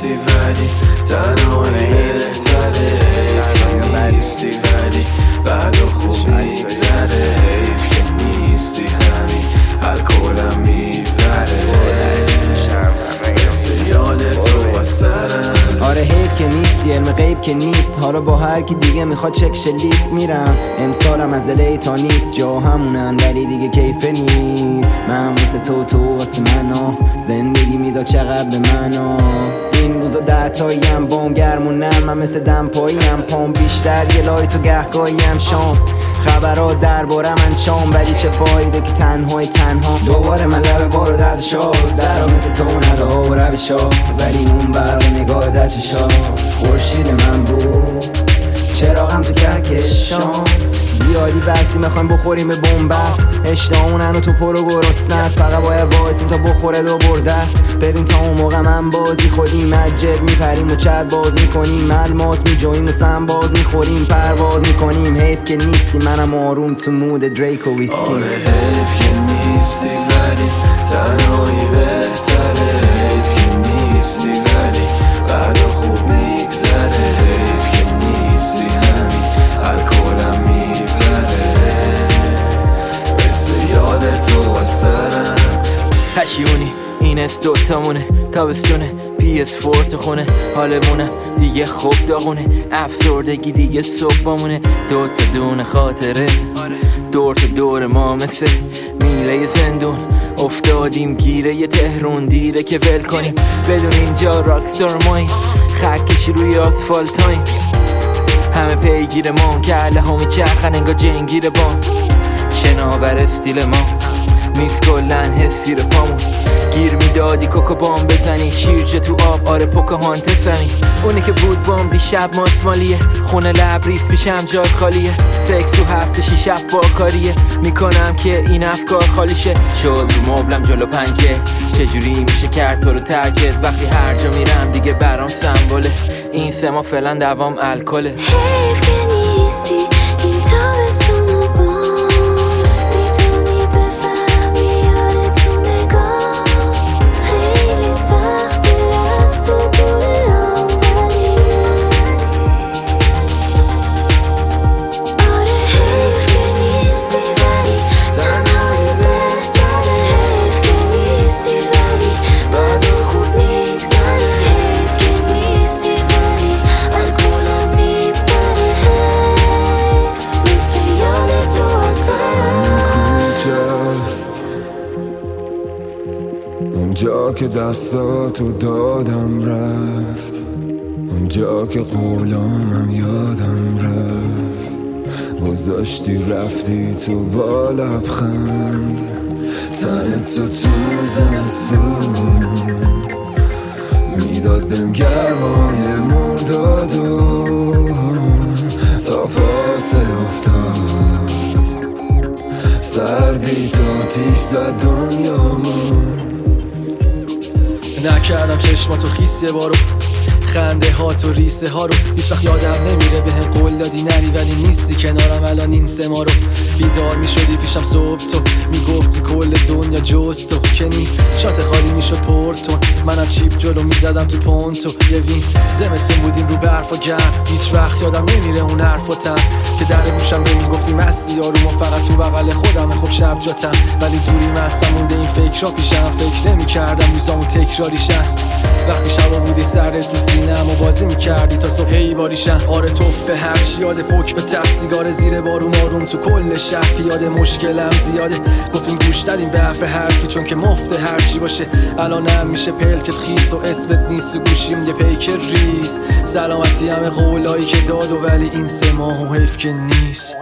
نیستی ولی تنهایی بهتره، حیف که نیستی ولی بعد و خوب میگذره، حیف که نیستی همین الکلم میبره، مثل یاد تو از سرم. آره حیف که نیستی، علم غیب که نیست، حالا با هر کی دیگه میخواد چکش لیست میرم. امسالم از الی تا نیست، جا همونن ولی دیگه کیف نیست. من واسه تو واسه منو، زندگی میداد چقدر به منو. این روزا 10 تاییم بام گرم و نرم، من مثل دمپاییم، پام بیشتر یه لایت و گهگاهیم شام. خبرها درباره من شام، ولی چه فایده که تنها دوباره من لب بارو درد شاد درا مثل تو نده ها و روشا، ولی اون برق نگاه در چشا خورشید من بود، چراغم تو کهکشان. زیادی بستی میخوایم بخوریم به بنبست، اشتهامونن و تو پرو گرسنه است، فقط باید وایسیم تا بخوره دو برده است. ببین تا اون موقع من بازی خودیم، مجد میپریم و چت باز میکنیم، الماس میجویم و سم باز میخوریم، پرواز میکنیم. حیف که نیستی، منم آروم تو مود دریک و ویسکی. آره حیف که نیستی ولی تنهایی بهتره، حیف که نیستی ولی بعد خوب میگذره، حیف که نیستی همین الکلم میبره، مثل یاد تو از سرم. پشیونی این از دوتامونه، تابستونه PS4 تو خونه، حالمونم دیگه خوب داغونه، افسردگی دیگه صبحمونه، دوتا دونه خاطره دور تا دور ما مثل میله زندون، افتادیم گیره یه تهرون دیره که ول کنیم، بدون اینجا راکستار ماییم، خکشی روی آسفالتاییم، همه پیگیر ما، کله ها میچرخن انگا جنگیر بام، شناور استیل ما نیست کلن حسی رو پامون، گیر میدادی کوکو بام بزنی، شیرجه تو آب آره پوکاهانتسمی، اونی که بود بام دیشب ماسمالیه، خونه لبریز پیشم جای خالیه، سکس تو هفته 6 با کاریه، میکنم که این افکار خالیشه، شد رو مبلم جلو پنکه، چجوری میشه کرد تو رو ترکت، وقتی هر جا میرم دیگه برام سمبوله، این سما فعلا دوام الکله. حیف که نیستی این تابستون و بام، میتونی بفهمی یاره تو نگاه، خیلی سخته از تو دور رام، ولی آره حیف که نیستی ولی تنهایی بهتره، حیف که نیستی ولی بعد خوب میگذره، حیف که نیستی ولی الکلم میبره، مثل یاد تو از سرم. کجاست اونجا که دستاتو دادم رفت، اونجا که قولامم یادم رفت، گذاشتی رفتی تو با لبخند، تنتو تو زمستون میداد بهم گرمای مردادو، تا فاصله افتاد سردی تا تیش زد دنیامون. نکردم چشماتو خیس یه بارو، خنده ها تو ریسه ها رو هیچ وقت یادم نمیره، به هم قول دادی نری ولی نیستی کنارم الان این 3 ماه رو، بیدار میشدی پیشم صبح تو میگفتی کل دنیا جز تو، کنی شات خالی میشد پورتون، منم چیپ جلو میزدم تو پونتو، یه وین زمستون بودیم رو برف و گرم، هیچ وقت یادم نمیره اون حرفاتم که در گوشم به میگفتی مستی آروم و فقط تو بغل خودم، خب شب جاتم ولی دوری مستم مونده این فکر را پیشم، فکر نمیکردم روزامو تکراریشن، وقتی شبا بودی سرت تو سینم و بازی میکردی تا صبح هی باریشن، آره توف به هر چی یاد پک به ته سیگار زیر بارون آروم تو کل شهر پیاده، مشکلم زیاده گفتیم گوش دادیم به حرف هر کی چون که مفته هر چی باشه، الانم میشه پلکت خیس و اسمت نیست و گوشیم یه پیک ریز، سلامتی همه قولایی که داد و ولی این 3 ماه و حیف که نیست.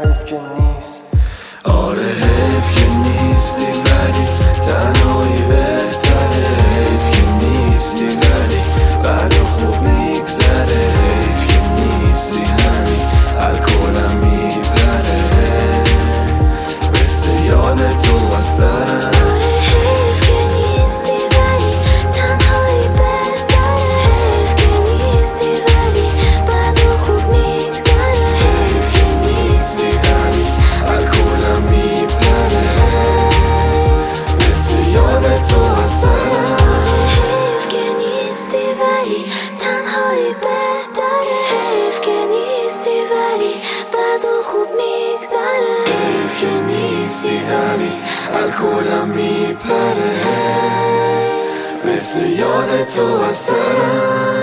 آره حیف که نیستی ولی تنهایی بهتره، حیف که نیستی ولی بعد خوب میگذره، حیف که نیستی همین الکلم میبره، مثل یاد تو از سرم. حیف که نیستی ولی تنهایی بهتره، حیف که نیستی ولی بعد خوب میگذره، حیف که نیستی همین الکلم میبره، مثل یاد نیستی همین الکلم میپره مثل یاد تو از سرم